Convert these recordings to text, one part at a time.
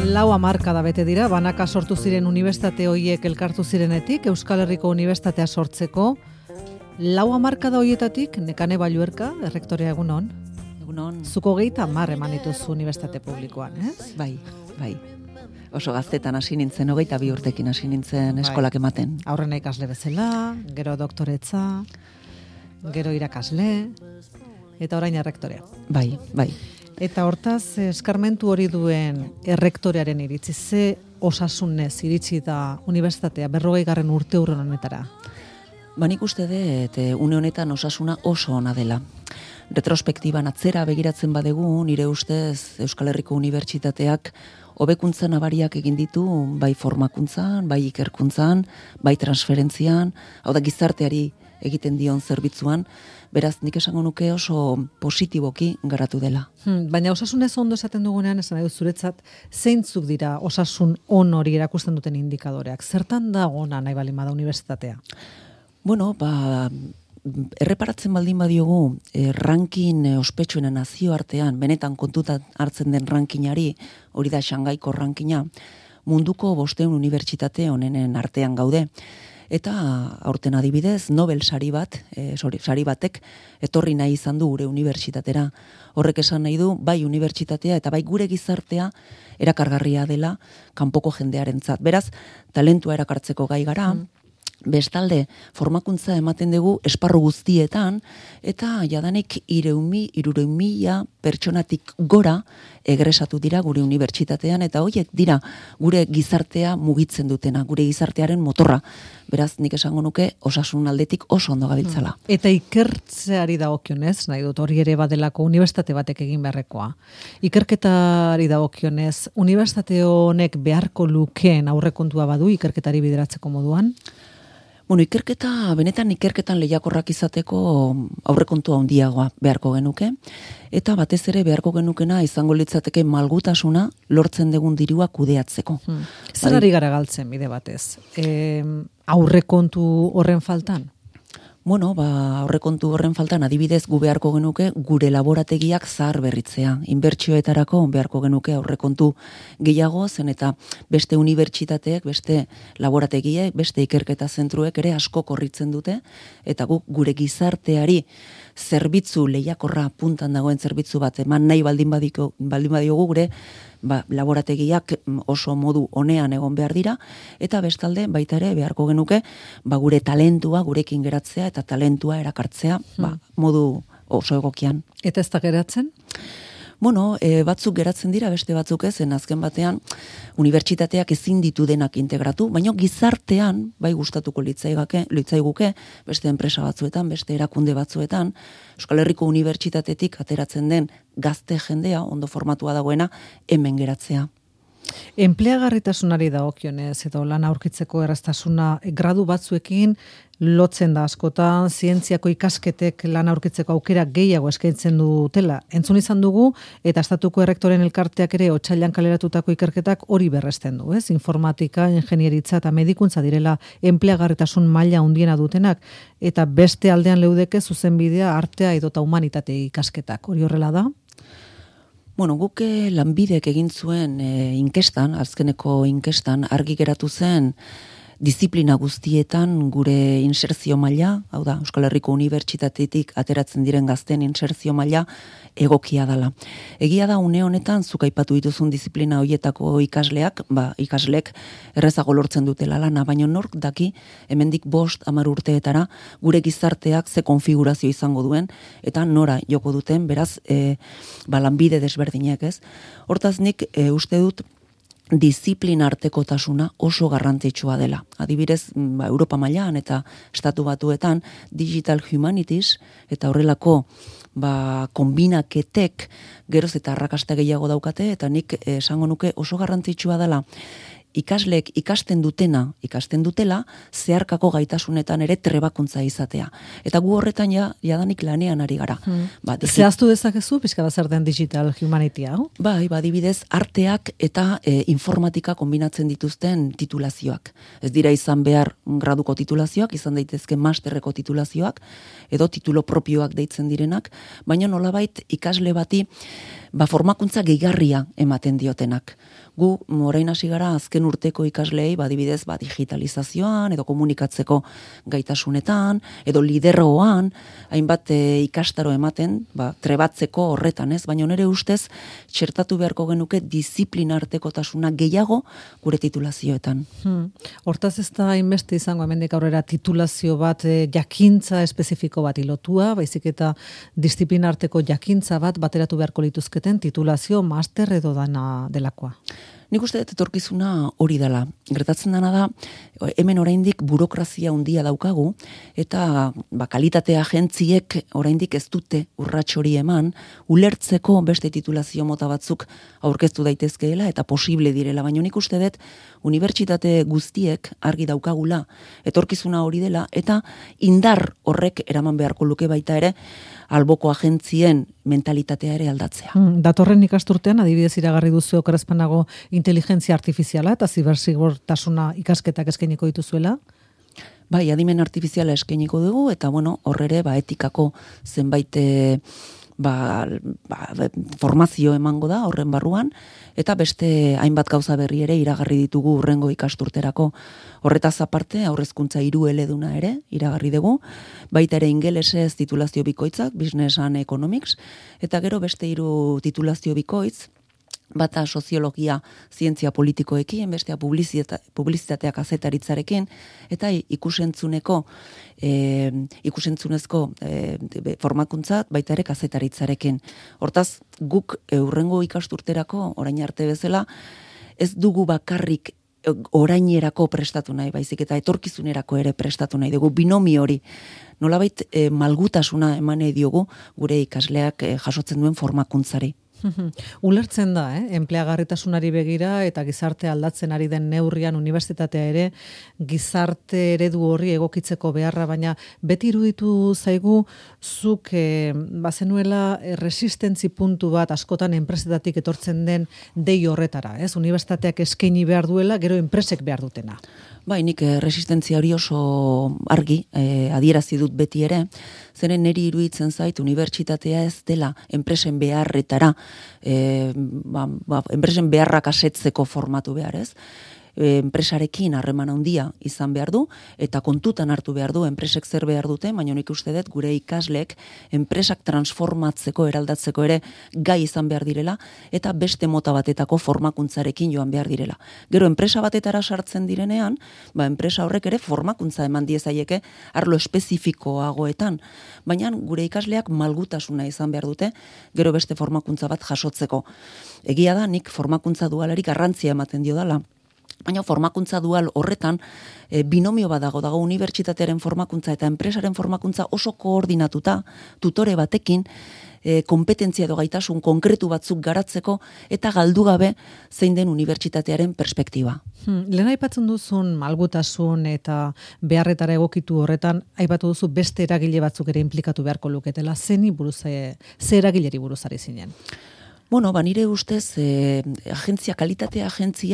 Hamarkada bete dira, banaka sortu ziren unibertsitate horiek elkartu zirenetik, Euskal Herriko Unibertsitatea sortzeko. 4 hamarkada horietatik, Nekane Balluerka, errektorea egunon. Egunon. Zuko 30 eman dituzu unibertsitate publikoan, ez? Bai. Oso gaztetan hasi nintzen, 22 urtekin hasi nintzen eskolak ematen. Aurrena ikasle bezala, gero doktoretza, gero irakasle, eta orain errektorea. Bai. Eta hortaz, eskarmentu hori duen errektorearen iritzi, ze osasunez iritsi da unibertsitatea 40. urte honetara? Nik uste dut, une honetan osasuna oso ona dela. Retrospektiban atzera begiratzen badegu, nire ustez Euskal Herriko Unibertsitateak hobekuntza nabariak egin ditu, bai formakuntzan, bai ikerkuntzan, bai transferentzian, hau da gizarteari egiten dion zerbitzuan, beraz nik esango nuke oso positiboki garatu dela. Baina osasunez ondo esaten dugunean, esan nahi dut zuretzat, zeintzuk dira osasun on hori erakusten duten indikadoreak? Zertan da ona nahi baldin bada unibertsitatea? Erreparatzen baldin badiogu ranking ospetsuena nazioartean, benetan kontutan hartzen den rankingari, hori da Shangaiko rankinga, munduko 500 unibertsitate honenen artean gaude. Eta aurten adibidez, Nobel sari batek etorri nahi izan du gure unibertsitatera. Horrek esan nahi du, bai unibertsitatea eta bai gure gizartea erakargarria dela kanpoko jendearentzat. Beraz, talentua erakartzeko gai gara, bestalde, formakuntza ematen dugu esparru guztietan, eta jadanik 300.000 pertsonatik gora egresatu dira gure unibertsitatean, eta horiek dira gure gizartea mugitzen dutena, gure gizartearen motorra. Beraz, nik esango nuke osasun aldetik oso ondo gabiltzala. Eta ikertzeari dagokionez, nahi dut hori ere badelako unibertsitate batek egin beharrekoa. Ikerketari dagokionez, unibertsitate honek beharko lukeen aurrekontua badu ikerketari bideratzeko moduan? Benetan ikerketan lehiakorrak izateko aurrekontua handiagoa beharko genuke, eta batez ere beharko genukena izango litzateke malgutasuna lortzen dugun dirua kudeatzeko. Zer ari gara galtzen bide batez? Aurrekontu horren faltan? Aurrekontu horren faltan adibidez gu beharko genuke gure laborategiak zahar berritzea. Inbertsioetarako beharko genuke aurrekontu gehiago zen eta beste unibertsitateek, beste laborategiek, beste ikerketa zentruek ere asko korritzen dute eta gure gizarteari zerbitzu lehiakorra puntan dagoen zerbitzu bat eman nahi baldin badiogu gure laborategiak oso modu onean egon behar dira, eta bestalde baita ere beharko genuke gure talentua gurekin geratzea eta talentua erakartzea modu oso egokian. Eta ez da geratzen? Batzuk geratzen dira, beste batzuk ez, azken batean unibertsitateak ezin ditu denak integratu, baina gizartean, bai gustatuko litzaiguke, beste enpresa batzuetan, beste erakunde batzuetan, Euskal Herriko Unibertsitatetik ateratzen den gazte jendea, ondo formatua dagoena, hemen geratzea. Enpleagarritasunari dagokionez edo lan aurkitzeko erraztasuna gradu batzuekin lotzen da askotan, zientziako ikasketek lan aurkitzeko aukera gehiago eskaintzen dutela. Entzun izan dugu, eta estatuko errektoren elkarteak ere otsailean kaleratutako ikerketak hori berresten du, ez? Informatika, ingenieritza eta medikuntza direla enpleagarritasun maila handiena dutenak, eta beste aldean leudeke zuzenbidea, artea edota humanitate ikasketak. Hori horrela da? Guk lanbidek egin zuen inkestan, azkeneko inkestan, argi geratu zen disiplina guztietan gure inserzio maila, hau da, Euskal Herriko Unibertsitatetik ateratzen diren gazten inserzio maila egokia dela. Egia da, une honetan, zuk aipatu dituzun disiplina horietako ikasleak errezago lortzen dutela lana, baina nork daki, hemendik 5-10 urteetara, gure gizarteak ze konfigurazio izango duen, eta nora joko duten, beraz, lanbide desberdinek ez. Hortaz nik uste dut, disiplina artekotasuna oso garrantzitsua dela. Adibidez, Europa mailan eta Estatu Batuetan Digital Humanities eta horrelako konbinaketek geroz eta arrakasta gehiago daukate, eta nik esango nuke oso garrantzitsua dela ikasleek ikasten dutela zeharkako gaitasunetan ere trebakuntza izatea. Eta gu horretan jadanik lanean ari gara. Zehaztu dezakezu, pixka da zer den Digital Humanity hau? Adibidez, arteak eta informatika kombinatzen dituzten titulazioak. Ez dira izan behar graduko titulazioak, izan daitezke masterreko titulazioak, edo titulo propioak deitzen direnak, baina nolabait ikasle bati formakuntza gehigarria ematen diotenak. Gu orain hasi gara azken urteko ikasleei adibidez digitalizazioan edo komunikatzeko gaitasunetan edo lidergoan hainbat ikastaro ematen, trebatzeko horretan, ez? Baina nire ustez txertatu beharko genuke disiplina artekotasuna gehiago gure titulazioetan. Hortaz ez da hainbeste izango hemendik aurrera titulazio bat jakintza espezifiko bat ilotua, baizik eta disiplina arteko jakintza bat bateratu beharko lituzketen titulazio, master edo dana delakoa. Nik uste dut etorkizuna hori dela. Gertatzen dena da, hemen oraindik burokrazia handia daukagu, eta kalitate agentziek oraindik ez dute urrats hori eman, ulertzeko beste titulazio mota batzuk aurkeztu daitezkeela eta posible direla, baina nik uste dut unibertsitate guztiek argi daukagula etorkizuna hori dela, eta indar horrek eraman beharko luke baita ere alboko agentzien mentalitatea ere aldatzea. Datorren ikasturtean, adibidez iragarri duzu okerrezpanago inteligentzia artifiziala eta zibersigurtasuna ikasketak eskainiko dituzuela? Bai, adimen artifiziala eskainiko dugu, eta horrere etikako zenbait formazio emango da horren barruan, eta beste hainbat gauza berri ere iragarri ditugu hurrengo ikasturterako. Horretaz aparte, aurrezkuntza 3 eleduna ere iragarri dugu, baita ere ingelesez titulazio bikoitzak, Business and Economics, eta gero beste 3 titulazio bikoitz, bata soziologia, zientzia politikoekin, bestea publizitatea kazetaritzarekin, eta ikusentzunezko formakuntza baita ere kazetaritzarekin. Hortaz, guk hurrengo ikasturterako, orain arte bezala, ez dugu bakarrik orainerako prestatu nahi, baizik eta etorkizunerako ere prestatu nahi dugu, binomi hori. Nolabait malgutasuna eman nahi diogu gure ikasleak jasotzen duen formakuntzari. Ulertzen da, enpleagarritasunari begira eta gizarte aldatzen ari den neurrian unibertsitatea ere gizarte eredu horri egokitzeko beharra, baina beti iruditu zaigu zuk bazenuela resistentzi puntu bat askotan enpresetatik etortzen den dei horretara, ez? Unibertsitateak eskaini behar duela, gero enpresek behar dutena. Bai, nik resistentzia hori oso argi adierazi dut beti ere, zeren niri iruditzen zait unibertsitatea ez dela enpresen beharretara, enpresen beharrak asetzeko formatu behar, ez? Enpresarekin harreman handia izan behar du, eta kontutan hartu behar du enpresek zer behar dute, baina nik uste dut gure ikasleek enpresak transformatzeko, eraldatzeko ere gai izan behar direla, eta beste mota batetako formakuntzarekin joan behar direla. Gero enpresa batetara sartzen direnean, enpresa horrek ere formakuntza eman diezaieke arlo espezifikoagoetan, baina gure ikasleak malgutasuna izan behar dute, gero beste formakuntza bat jasotzeko. Egia da, nik formakuntza dualari garrantzia ematen dio dela, baina formakuntza dual horretan binomio bat dago unibertsitatearen formakuntza eta enpresaren formakuntza oso koordinatuta, tutore batekin, kompetentzia edo gaitasun konkretu batzuk garatzeko eta galdu gabe zein den unibertsitatearen perspektiba. Lehen aipatzen duzun malgutasun eta beharretara egokitu horretan, aipatu duzu beste eragile batzuk ere implikatu beharko luketela, ze eragileri buruz ari zinen? Nire ustez, kalitate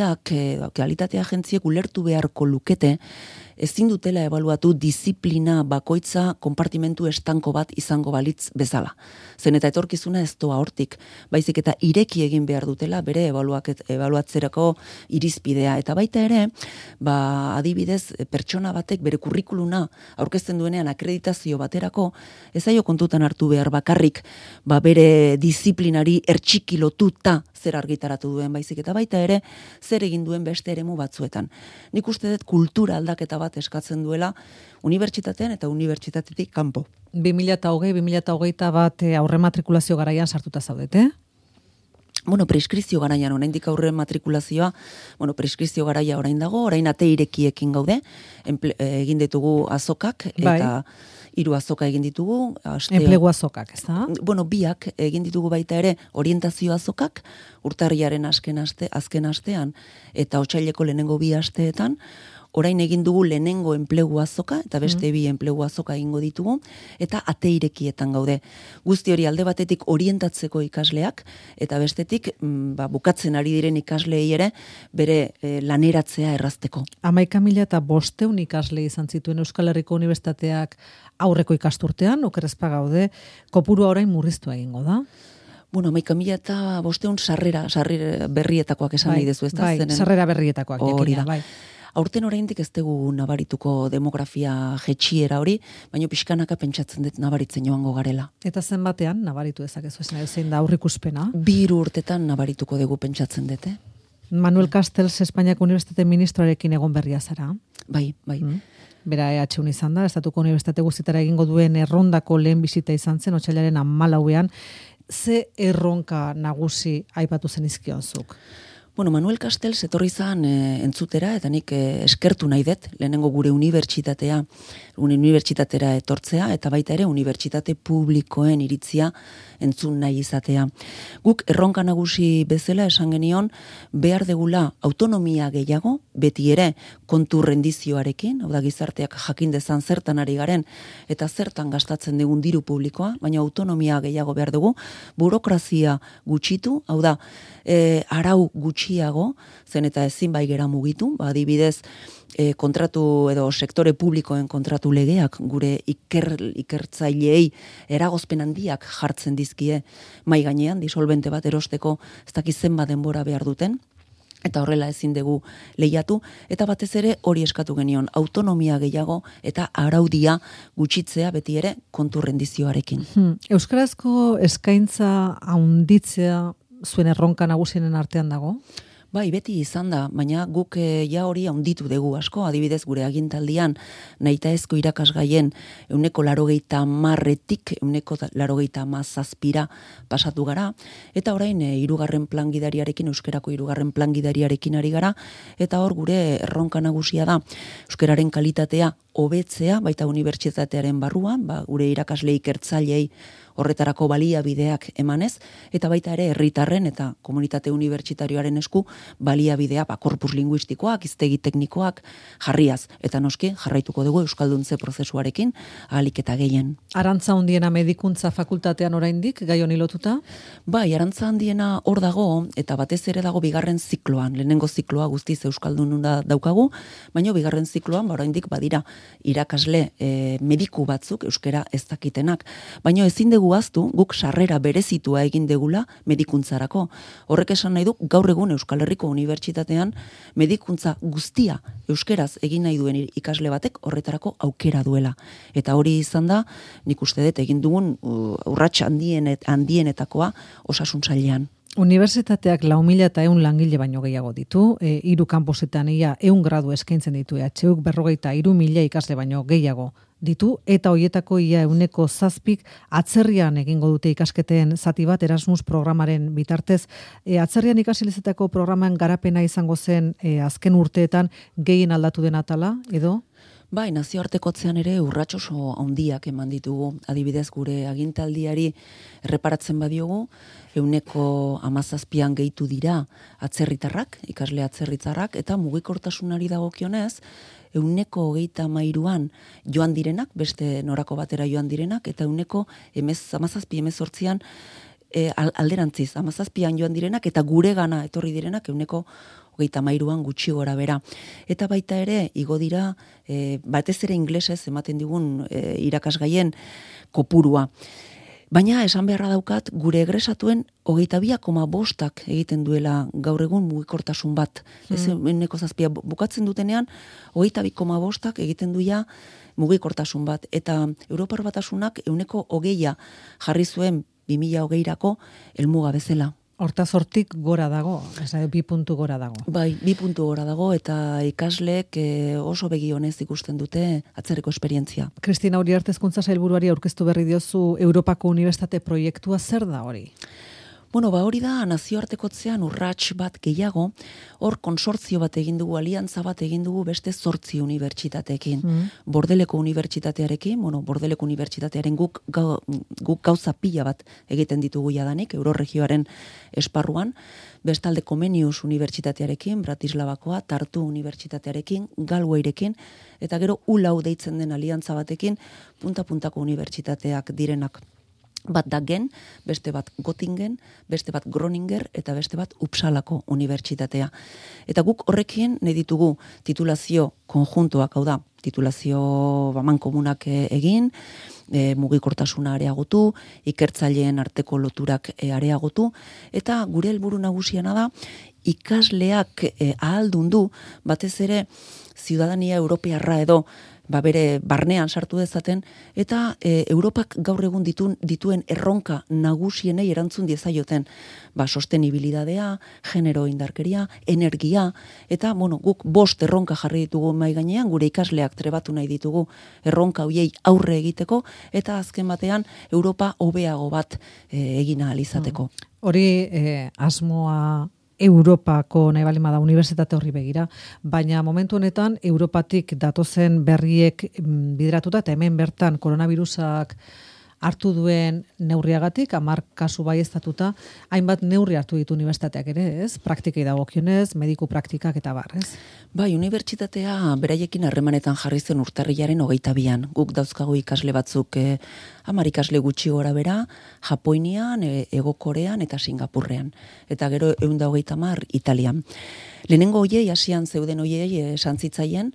agentziek ulertu beharko lukete, ezin dutela ebaluatu disiplina bakoitza konpartimentu estanko bat izango balitz bezala. Zen eta etorkizuna ez doa hortik, baizik eta ireki egin behar dutela bere ebaluatzerako irizpidea. Eta baita ere, adibidez, pertsona batek bere kurrikuluna aurkezten duenean akreditazio baterako, ez zaio kontutan hartu behar bakarrik bere disiplinari ertxikilotuta zer argitaratu duen, baizik eta baita ere, zer egin duen beste eremu batzuetan. Nik uste dut kultura aldaketa bat eskatzen duela unibertsitatean eta unibertsitatetik kanpo. 2020-2021 aurre matrikulazio garaian sartuta zaudete? Preskripzio garaian, oraindik aurre matrikulazioa, preskripzio garaia orain dago, orain ate irekiekin gaude, egin ditugu azokak, eta 3 azoka egin ditugu. Enplegu azokak, ez da? Biak egin ditugu baita ere orientazio azokak, urtarriaren azken astean, eta otsaileko lehenengo 2 asteetan, orain egin dugu lehenengo enplegu azoka, eta beste 2 enplegu azoka egingo ditugu, eta ate irekietan gaude. Guzti hori alde batetik orientatzeko ikasleak, eta bestetik bukatzen ari diren ikasleei ere bere laneratzea errazteko. 11.500 ikasle izan zituen Euskal Herriko Unibertsitateak aurreko ikasturtean, okerrezpa gaude, kopurua orain murriztu egingo da? Bueno, 11.500 sarrera berrietakoak esan nahi dezu, ez da? Bai, sarrera berrietakoak jakina, bai. Aurten oraindik ez dugu nabarituko demografia jetxiera hori, baina pixkanaka pentsatzen dut nabaritzen joango garela. Eta zenbatean nabaritu dezakezu esan, zein da aurrikuspena? 2 urtetan nabarituko dugu pentsatzen dut, Manuel Castells Espainiako Unibertsitate Ministroarekin egon berria zara. Bai. Bera EHU izan da, Estatuko Unibertsitate guztietara egingo duen errondako lehen bisita izan zen, otsailaren 14ean. Ze erronka nagusi aipatu zen izkionzuk? Bueno, Manuel Castells etorri zan entzutera, eta nik eskertu nahi dut, lehenengo gure unibertsitatera etortzea, eta baita ere unibertsitate publikoen iritzia entzun nahi izatea. Guk erronka nagusi bezala esan genion, behar degula autonomia gehiago, beti ere kontu rendizioarekin, hau da gizarteak jakin dezan zertan ari garen, eta zertan gastatzen dugun diru publikoa, baina autonomia gehiago behar dugu, burokrazia gutxitu, hau da, arau gutxiago, zen eta ezin bai gera mugitu, adibidez, kontratu edo sektore publikoen kontratu legeak gure ikertzaileei eragozpen handiak jartzen dizkie mai gainean, disolbente bat erosteko ez dakiz zenbat denbora behar duten, eta horrela ezin dugu lehiatu, eta batez ere hori eskatu genion, autonomia gehiago eta araudia gutxitzea beti ere kontu rendizioarekin. Euskarazko eskaintza handitzea zuen erronka nagusienen artean dago? Bai, beti izan da, baina guk ja hori handitu dugu asko, adibidez gure agintaldian nahitaezko irakasgaien 80%tik 87% pasatu gara, eta orain 3. plan gidariarekin, euskerako 3. plan gidariarekin ari gara, eta hor gure erronka nagusia da euskeraren kalitatea hobetzea, baita unibertsitatearen barruan, gure irakasle ikertzailei horretarako baliabideak emanez, eta baita ere herritarren eta komunitate unibertsitarioaren esku baliabidea, korpus linguistikoak, hiztegi teknikoak jarriaz, eta noski jarraituko dugu euskalduntze prozesuarekin ahalik eta gehien. Arantza handiena medikuntza fakultatean oraindik gai honi lotuta? Bai, arantza handiena hor dago, eta batez ere dago 2. zikloan, lehenengo zikloa guztiz euskalduna daukagu, baina 2. zikloan oraindik badira irakasle mediku batzuk euskera ez dakitenak, baina ezin dugu ahaztu, guk sarrera berezitua egin degula medikuntzarako. Horrek esan nahi du, gaur egun Euskal Herriko Unibertsitatean medikuntza guztia euskeraz egin nahi duen ikasle batek horretarako aukera duela. Eta hori izan da, nik uste dut egin dugun urrats handienetakoa osasun sailean. Unibertsitateak 4.100 langile baino gehiago ditu, 3 kanposetan ia 100 gradu eskaintzen ditu EHUk, 53.000 ikasle baino gehiago ditu, eta hoietako ia 7% atzerrian egingo dute ikasketen zati bat Erasmus programaren bitartez. Atzerrian ikasilezetako programan garapena izango zen azken urteetan gehien aldatu den atala, edo? Bai, nazioartekotzean ere urrats oso handiak eman ditugu. Adibidez gure agintaldiari erreparatzen badiogu, 17% gehitu dira atzerritarrak, ikasle atzerritarrak, eta mugikortasunari dagokionez, 23%an joan direnak, beste norako batera joan direnak, eta 17-18an alderantziz, 17an joan direnak, eta gure gana etorri direnak 23an gutxi gora bera. Eta baita ere, igo dira, batez ere inglesez ematen digun irakasgaien kopurua. Baina esan beharra daukat, gure egresatuen 22,5 egiten duela gaur egun mugikortasun bat. Ez 7% bukatzen dutenean, 22,5 egiten duia mugikortasun bat. Eta Europar Batasunak 20% jarri zuen 2020rako helmuga bezala. Hortaz hortik gora dago, 2 puntu gora dago. Bai, 2 puntu gora dago, eta ikasleek oso begionez ikusten dute atzerriko esperientzia. Kristina Uriarte Hezkuntza Sailburuari aurkeztu berri diozu Europako Unibertsitate proiektua, zer da hori? Bueno, hori da nazioartekotzean urrats bat gehiago, hor konsortzio bat egin dugu, aliantza bat egin dugu beste 8 unibertsitateekin. Bordeleko unibertsitatearekin, Bordeleko unibertsitatearen guk gauza pila bat egiten ditugu jadanik, Euroregioaren esparruan, bestalde Comenius unibertsitatearekin, Bratislavakoa, Tartu unibertsitatearekin, Galwayrekin, eta gero ULAU deitzen den aliantza batekin, punta-puntako unibertsitateak direnak. Bat da Gen, beste bat Göttingen, beste bat Groninger eta beste bat Uppsalako unibertsitatea. Eta guk horrekin nahi ditugu titulazio konjuntoak, hau da, titulazio mankomunak egin, mugikortasuna areagotu, ikertzaileen arteko loturak areagotu, eta gure helburu nagusiena da ikasleak ahaldundu, batez ere ziudadania europearra edo bere barnean sartu dezaten, eta Europak gaur egun dituen erronka nagusienei erantzun diezaioten, sostenibilidadea, genero indarkeria, energia, eta guk 5 erronka jarri ditugu mahai gainean, gure ikasleak trebatu nahi ditugu erronka hoiei aurre egiteko, eta azken batean Europa hobeago bat egin ahal izateko. Hori asmoa Europako nahi balima da unibertsitate horri begira, baina momentu honetan Europatik datozen berriek bideratuta eta hemen bertan koronavirusak hartu duen neurriagatik, 10 kasu baieztatuta, hainbat neurri hartu ditu unibertsitateak ere, ez? Praktikei dagokionez, mediku praktikak eta bar, ez? Bai, unibertsitatea beraiekin harremanetan jarri zen urtarrilaren 22an. Guk dauzkagu ikasle batzuk 10 ikasle gutxi gora bera, Japoinian, Hego Korean eta Singapurrean. Eta gero 130 Italian. Lehenengo hoiei, hasian zeuden hoiei esan zitzaien,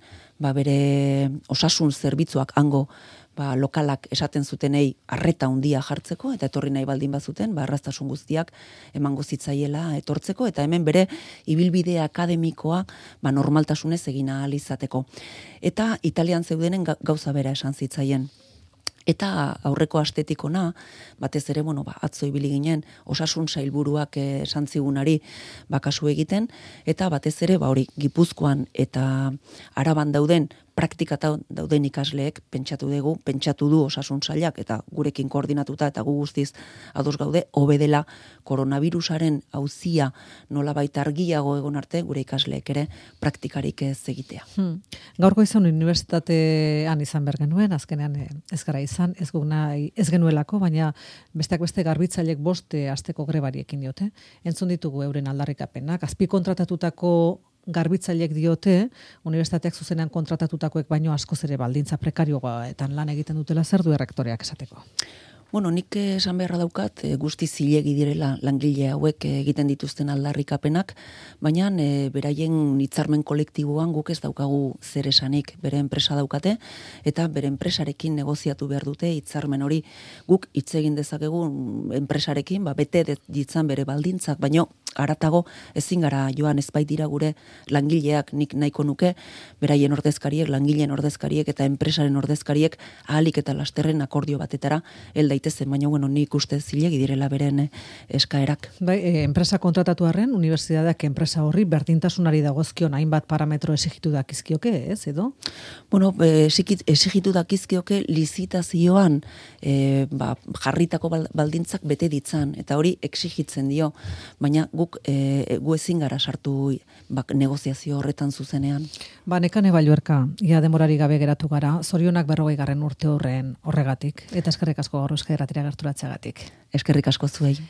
bere osasun zerbitzuak hango lokalak esaten zutenei arreta handia jartzeko, eta etorri nahi baldin bazuten, erraztasun guztiak emango zitzaiela etortzeko, eta hemen bere ibilbide akademikoa normaltasunez egin ahal izateko. Eta Italian zeudenen gauza bera esan zitzaien. Eta aurreko astetik ona, batez ere, atzo ibili ginen, osasun sailburuak esan zigunari kasu egiten, eta batez ere, hori, Gipuzkoan eta Araban dauden, praktikata dauden ikasleek pentsatu du osasun sailak, eta gurekin koordinatuta eta gu guztiz ados gaude, hobe dela koronavirusaren auzia nolabait argiago egon arte, gure ikasleek ere praktikarik ez egitea. Gaurko izan unibertsitatean izan behar genuen, azkenean ez gara izan, ez genuelako, baina besteak beste garbitzailek 5 asteko grebariekin diote. Entzun ditugu euren aldarrikapenak, azpikontratatutako garbitzaileek diote, unibertsitateak zuzenean kontratatutakoek baino askoz ere baldintza prekarioetan lan egiten dutela, zer du errektoreak esateko? Nik esan beharra daukat, guzti zilegi direla langile hauek egiten dituzten aldarrikapenak, baina beraien hitzarmen kolektiboan guk ez daukagu zer esanik, bere enpresa daukate, eta bere enpresarekin negoziatu behar dute hitzarmen hori. Guk hitz egin dezakegu enpresarekin, bete ditzan bere baldintzak, baino haratago ezin gara joan, ez baitira gure langileak, nik nahiko nuke, beraien ordezkariek, langileen ordezkariek eta enpresaren ordezkariek ahalik eta lasterren akordio batetara hel daitezen, baina nik uste zilegi direla beren eskaerak. Enpresa kontratatu arren, unibertsitateak enpresa horri berdintasunari dagozkion hainbat parametro exigitu dakizkioke, ez, edo? Exigitu dakizkioke lizitazioan jarritako baldintzak bete ditzan, eta hori exigitzen dio, baina gu ezin gara sartu negoziazio horretan zuzenean. Nekane Balluerka, ia demorari gabe geratu gara, zorionak 40. urte horregatik, eta eskerrik asko gaur Euskadi Irratira gerturatzeagatik. Eskerrik asko zuei.